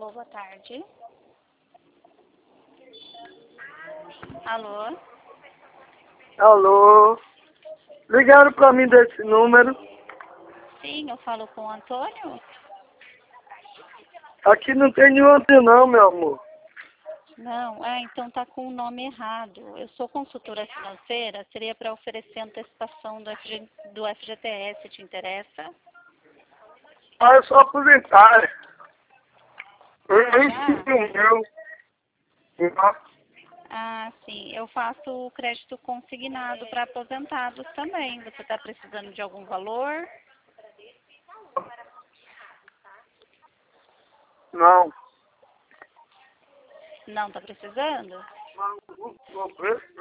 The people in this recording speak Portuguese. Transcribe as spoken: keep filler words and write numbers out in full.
Alô, boa tarde. Alô? Alô? Ligaram pra mim desse número. Sim, eu falo com o Antônio? Aqui não tem nenhum Antônio não, meu amor. Não, ah, então tá com o nome errado. Eu sou consultora financeira, seria para oferecer antecipação do, F G, do F G T S, te interessa? Ah, eu sou aposentário. Eu nem Ah, sei o meu. Não. ah, sim, eu faço o crédito consignado para aposentados também. Você está precisando de algum valor? Não. Não está precisando? Mas o preço